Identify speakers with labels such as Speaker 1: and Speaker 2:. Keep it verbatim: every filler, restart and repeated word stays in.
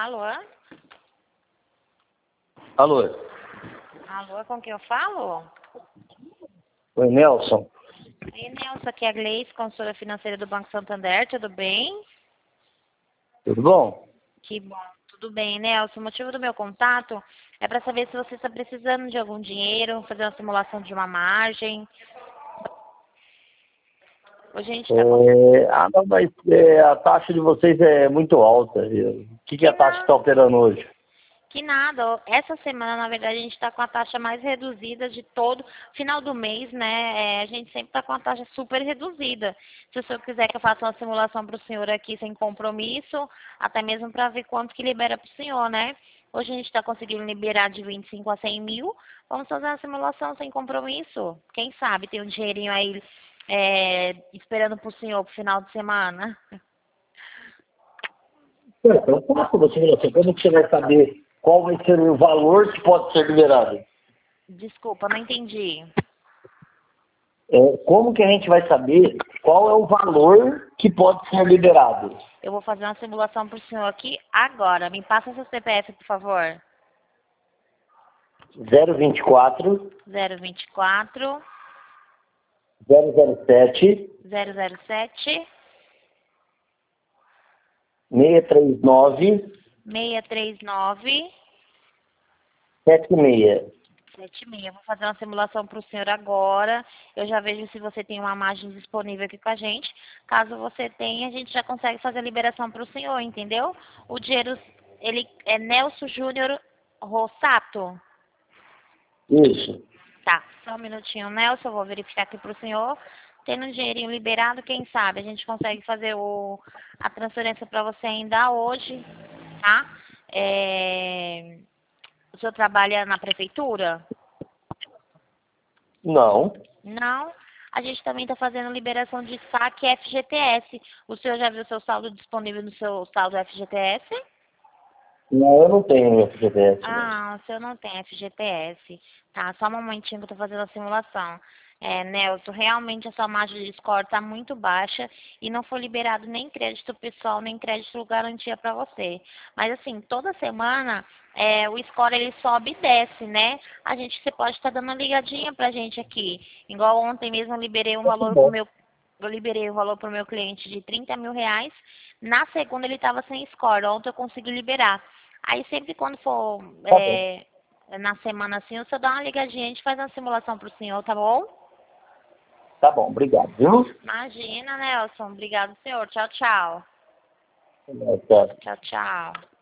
Speaker 1: Alô?
Speaker 2: Alô?
Speaker 1: Alô, com quem eu falo?
Speaker 2: Oi, Nelson.
Speaker 1: Oi, Nelson, aqui é a Gleice, consultora financeira do Banco Santander, tudo bem?
Speaker 2: Tudo bom?
Speaker 1: Que bom, tudo bem, Nelson. O motivo do meu contato é para saber se você está precisando de algum dinheiro, fazer uma simulação de uma margem. Hoje a gente está com...
Speaker 2: É, ah, não, mas é, a taxa de vocês é muito alta. O que, que
Speaker 1: Que
Speaker 2: a taxa
Speaker 1: nada,
Speaker 2: está operando hoje?
Speaker 1: que nada. Essa semana, na verdade, a gente está com a taxa mais reduzida de todo. Final do mês, né? é, a gente sempre está com a taxa super reduzida. Se o senhor quiser que eu faça uma simulação para o senhor aqui sem compromisso, até mesmo para ver quanto que libera para o senhor, né? Hoje a gente está conseguindo liberar de vinte e cinco a cem mil. Vamos fazer uma simulação sem compromisso. Quem sabe tem um dinheirinho aí é, esperando para o senhor para o final de semana.
Speaker 2: Então, faça uma simulação. Como que você vai saber qual vai ser o valor que pode ser liberado?
Speaker 1: Desculpa, não entendi.
Speaker 2: É, como que a gente vai saber qual é o valor que pode ser liberado?
Speaker 1: Eu vou fazer uma simulação para o senhor aqui agora. Me passa seu C P F, por favor.
Speaker 2: zero vinte e quatro,
Speaker 1: zero vinte e quatro,
Speaker 2: zero zero sete,
Speaker 1: zero zero sete,
Speaker 2: seis três nove,
Speaker 1: seis três nove,
Speaker 2: sete seis.
Speaker 1: sete seis. Vou fazer uma simulação para o senhor agora. Eu já vejo se você tem uma margem disponível aqui com a gente. Caso você tenha, a gente já consegue fazer a liberação para o senhor, entendeu? O dinheiro, ele é Nelson Júnior Rossato.
Speaker 2: Isso.
Speaker 1: Tá, só um minutinho, Nelson, eu vou verificar aqui para o senhor. Tendo um dinheirinho liberado, quem sabe a gente consegue fazer o, a transferência para você ainda hoje, tá? É, o senhor trabalha na prefeitura?
Speaker 2: Não.
Speaker 1: Não. A gente também está fazendo liberação de saque F G T S. O senhor já viu seu saldo disponível no seu saldo F G T S?
Speaker 2: Não, eu não tenho F G T S.
Speaker 1: Ah, o senhor não tem F G T S. Tá, só um momentinho que eu tô fazendo a simulação. É, Nelson, realmente a sua margem de score está muito baixa e não foi liberado nem crédito pessoal, nem crédito garantia para você. Mas assim, toda semana é, o score ele sobe e desce, né? A gente, você pode estar dando uma ligadinha pra gente aqui. Igual ontem mesmo eu liberei um
Speaker 2: Tá
Speaker 1: valor pro
Speaker 2: bom.
Speaker 1: meu, eu liberei o valor para o meu cliente de trinta mil reais. Na segunda ele estava sem score, ontem eu consegui liberar. Aí sempre quando for
Speaker 2: Tá bom.
Speaker 1: é, na semana assim, o senhor dá uma ligadinha, a gente faz uma simulação pro senhor, tá bom?
Speaker 2: Tá bom, obrigado, viu?
Speaker 1: Imagina, Nelson. Obrigado, senhor. Tchau, tchau.
Speaker 2: Tá.
Speaker 1: Tchau, tchau.